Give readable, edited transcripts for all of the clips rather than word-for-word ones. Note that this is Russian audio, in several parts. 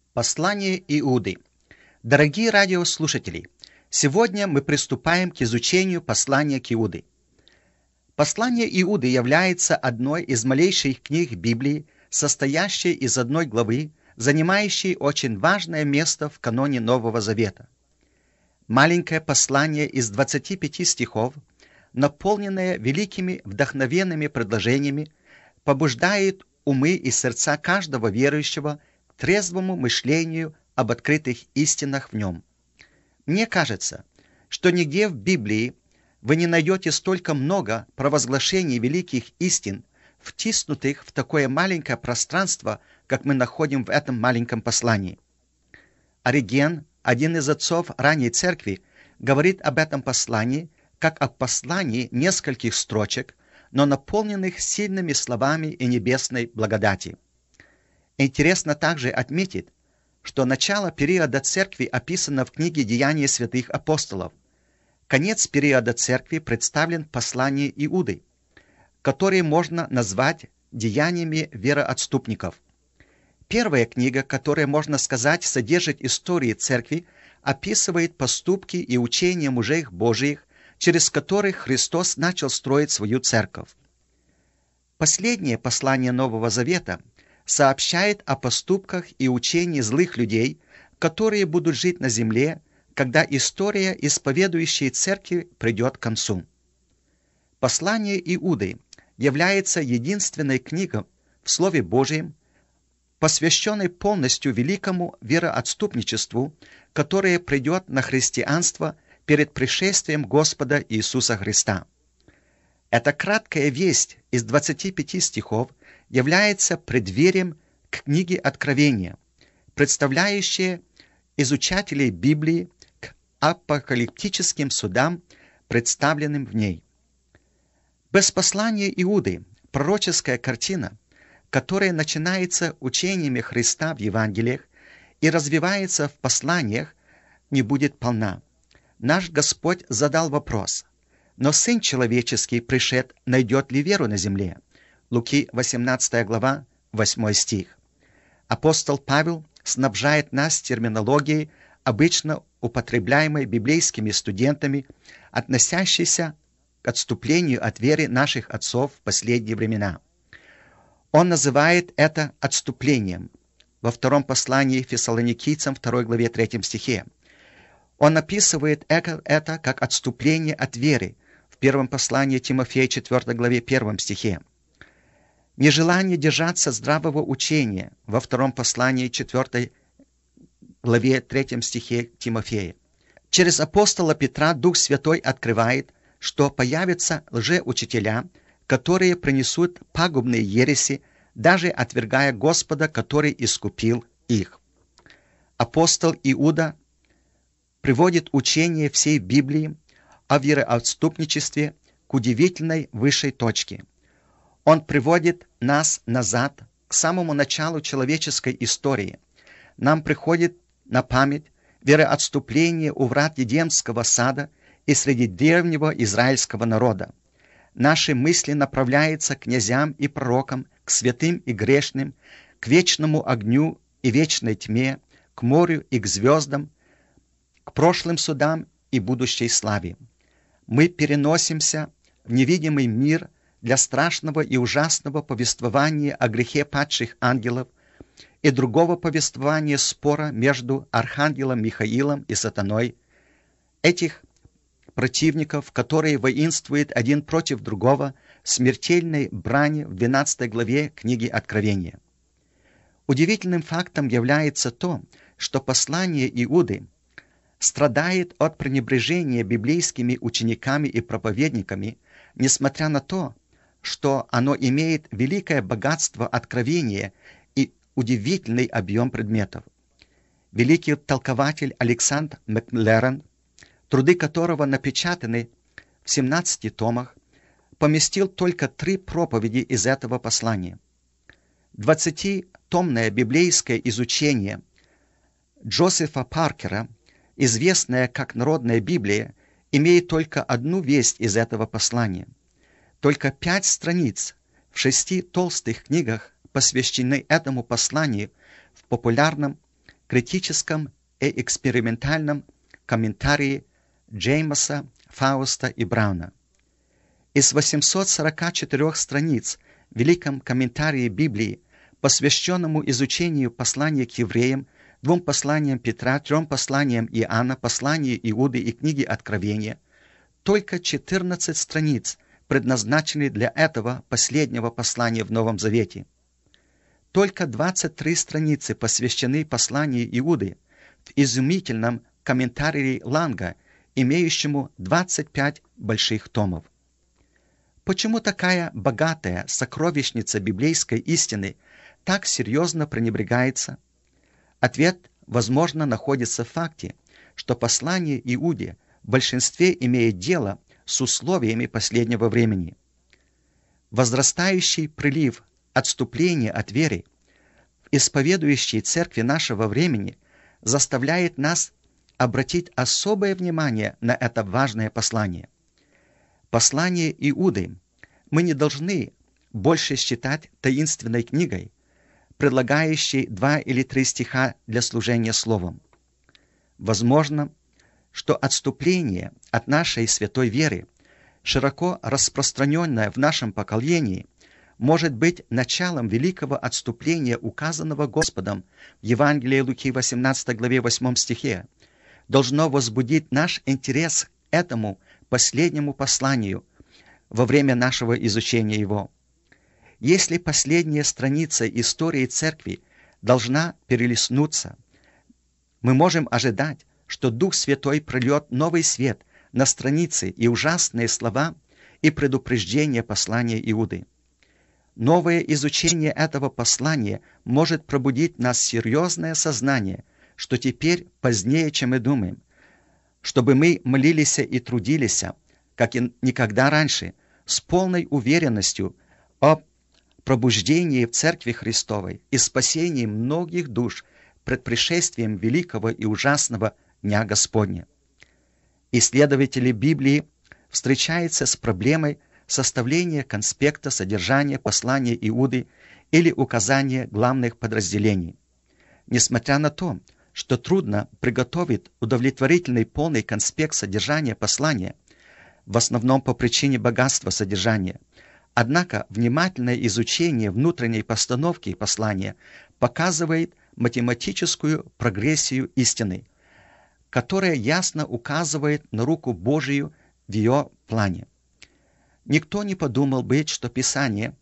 Послание Иуды. Дорогие радиослушатели, сегодня мы приступаем к изучению послания к Иуде. Послание Иуды является одной из малейших книг Библии, состоящей из одной главы, занимающей очень важное место в каноне Нового Завета. Маленькое послание из 25 стихов, наполненное великими вдохновенными предложениями, побуждает умы и сердца каждого верующего к трезвому мышлению об открытых истинах в нем. Мне кажется, что нигде в Библии вы не найдете столько много провозглашений великих истин, втиснутых в такое маленькое пространство, как мы находим в этом маленьком послании. Ориген, один из отцов ранней церкви, говорит об этом послании как о послании нескольких строчек, но наполненных сильными словами и небесной благодати. Интересно также отметить, что начало периода церкви описано в книге «Деяния святых апостолов». Конец периода церкви представлен в послании Иуды, которые можно назвать деяниями вероотступников. Первая книга, которая, можно сказать, содержит истории церкви, описывает поступки и учения мужей Божиих, через которых Христос начал строить свою церковь. Последнее послание Нового Завета сообщает о поступках и учении злых людей, которые будут жить на земле, когда история исповедующей церкви придет к концу. Послание Иуды является единственной книгой в Слове Божьем, посвященной полностью великому вероотступничеству, которое придет на христианство перед пришествием Господа Иисуса Христа. Эта краткая весть из 25 стихов является преддверием к книге Откровения, представляющая изучателей Библии к апокалиптическим судам, представленным в ней. Без послания Иуды пророческая картина, которая начинается учениями Христа в Евангелиях и развивается в посланиях, не будет полна. Наш Господь задал вопрос: «Но Сын Человеческий, пришед, найдет ли веру на земле?» Луки 18 глава, 8 стих. Апостол Павел снабжает нас терминологией, обычно употребляемой библейскими студентами, относящейся к отступлению от веры наших отцов в последние времена. Он называет это отступлением во втором послании Фессалоникийцам 2 главе 3 стихе. Он описывает это как отступление от веры в первом послании Тимофея 4 главе 1 стихе. Нежелание держаться здравого учения во втором послании 4 главе 3 стихе Тимофея. Через апостола Петра Дух Святой открывает, что появятся лжеучителя, которые принесут пагубные ереси, даже отвергая Господа, который искупил их. Апостол Иуда приводит учение всей Библии о вероотступничестве к удивительной высшей точке. Он приводит нас назад к самому началу человеческой истории. Нам приходит на память вероотступление у врат Едемского сада и среди древнего израильского народа. Наши мысли направляются к князьям и пророкам, к святым и грешным, к вечному огню и вечной тьме, к морю и к звездам, к прошлым судам и будущей славе. Мы переносимся в невидимый мир для страшного и ужасного повествования о грехе падших ангелов и другого повествования спора между архангелом Михаилом и сатаной, этих противников, которые воинствуют один против другого в смертельной брани в 12 главе книги Откровения. Удивительным фактом является то, что послание Иуды страдает от пренебрежения библейскими учениками и проповедниками, несмотря на то, что оно имеет великое богатство откровения и удивительный объем предметов. Великий толкователь Александр Маклерен, труды которого напечатаны в 17 томах, поместил только 3 проповеди из этого послания. 20-томное библейское изучение Джозефа Паркера, известное как Народная Библия, имеет только одну весть из этого послания. Только 5 страниц в 6 толстых книгах посвящены этому посланию в популярном критическом и экспериментальном комментарии Джеймса, Фауста и Брауна. Из 844 страниц в Великом комментарии Библии, посвященному изучению послания к евреям, 2 посланиям Петра, 3 посланиям Иоанна, посланию Иуды и книге Откровения, только 14 страниц предназначены для этого последнего послания в Новом Завете. Только 23 страницы посвящены посланию Иуды в изумительном комментарии Ланга, имеющему 25 больших томов. Почему такая богатая сокровищница библейской истины так серьезно пренебрегается? Ответ, возможно, находится в факте, что послание Иуде в большинстве имеет дело с условиями последнего времени. Возрастающий прилив отступления от веры в исповедующей церкви нашего времени заставляет нас обратить особое внимание на это важное послание. Послание Иуды мы не должны больше считать таинственной книгой, предлагающей 2 или 3 стиха для служения словом. Возможно, что отступление от нашей святой веры, широко распространенное в нашем поколении, может быть началом великого отступления, указанного Господом в Евангелии Луки 18 главе 8 стихе, должно возбудить наш интерес к этому последнему посланию во время нашего изучения его. Если последняя страница истории Церкви должна перелистнуться, мы можем ожидать, что Дух Святой прольет новый свет на страницы и ужасные слова и предупреждения послания Иуды. Новое изучение этого послания может пробудить в нас серьезное сознание, что теперь позднее, чем мы думаем, чтобы мы молились и трудились, как и никогда раньше, с полной уверенностью о пробуждении в Церкви Христовой и спасении многих душ пред пришествием великого и ужасного Дня Господня. Исследователи Библии встречаются с проблемой составления конспекта содержания послания Иуды или указания главных подразделений. Несмотря на то, что трудно приготовить удовлетворительный полный конспект содержания послания, в основном по причине богатства содержания, однако внимательное изучение внутренней постановки послания показывает математическую прогрессию истины, которая ясно указывает на руку Божию в ее плане. Никто не подумал бы, что Писание,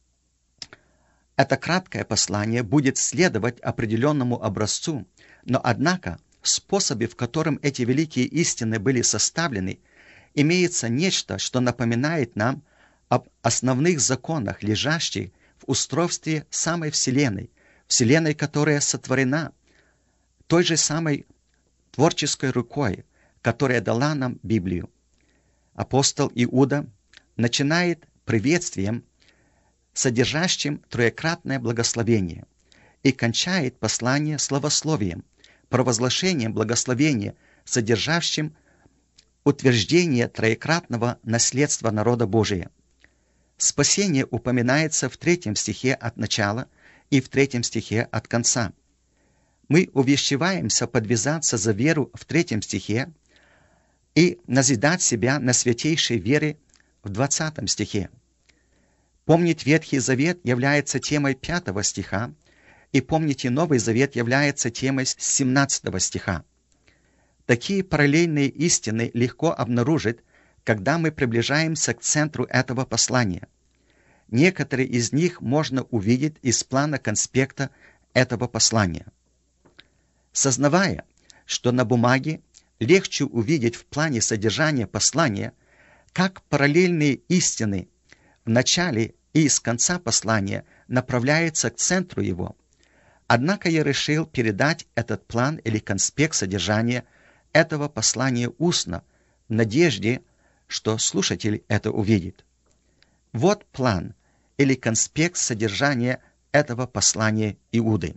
это краткое послание, будет следовать определенному образцу, но однако в способе, в котором эти великие истины были составлены, имеется нечто, что напоминает нам об основных законах, лежащих в устройстве самой Вселенной, Вселенной, которая сотворена той же самой творческой рукой, которая дала нам Библию. Апостол Иуда начинает приветствием, содержащим троекратное благословение, и кончает послание славословием, провозглашением благословения, содержащим утверждение троекратного наследства народа Божия. Спасение упоминается в 3 стихе от начала и в 3 стихе от конца. Мы увещеваемся подвязаться за веру в 3 стихе и назидать себя на святейшей вере в 20 стихе. Помнить Ветхий Завет является темой 5 стиха, и помните Новый Завет является темой 17 стиха. Такие параллельные истины легко обнаружить, когда мы приближаемся к центру этого послания. Некоторые из них можно увидеть из плана конспекта этого послания. Сознавая, что на бумаге легче увидеть в плане содержания послания, как параллельные истины в начале и из конца послания направляются к центру его, однако я решил передать этот план или конспект содержания этого послания устно, в надежде, что слушатель это увидит. Вот план или конспект содержания этого послания Иуды.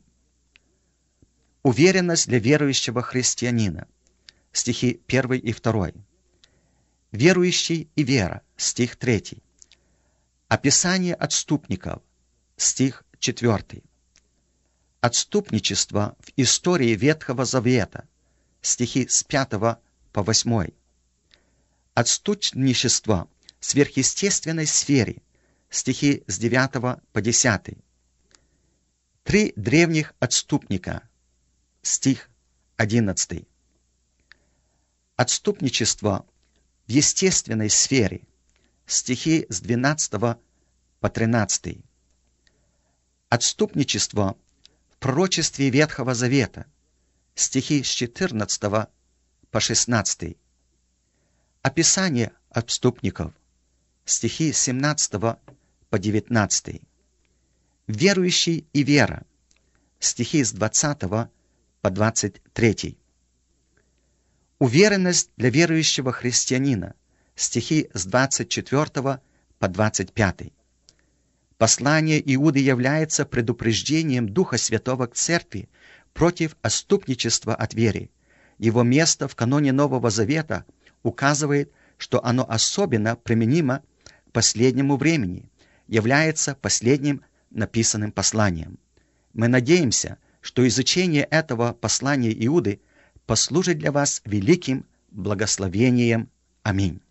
Уверенность для верующего христианина. Стихи 1 и 2. Верующий и вера. Стих 3. Описание отступников. Стих 4. Отступничество в истории Ветхого Завета. Стихи с 5 по 8. Отступничество в сверхъестественной сфере. Стихи с 9 по 10. Три древних отступника. Стих 11. Отступничество в естественной сфере. Стихи с 12 по 13. Отступничество в пророчестве Ветхого Завета. Стихи с 14 по 16. Описание отступников. Стихи с 17 по 19. Верующий и вера. Стихи с 20 по 23. Уверенность для верующего христианина. Стихи с 24 по 25. Послание Иуды является предупреждением Духа Святого к Церкви против отступничества от веры. Его место в каноне Нового Завета указывает, что оно особенно применимо к последнему времени, является последним написанным посланием. Мы надеемся, что изучение этого послания Иуды послужит для вас великим благословением. Аминь.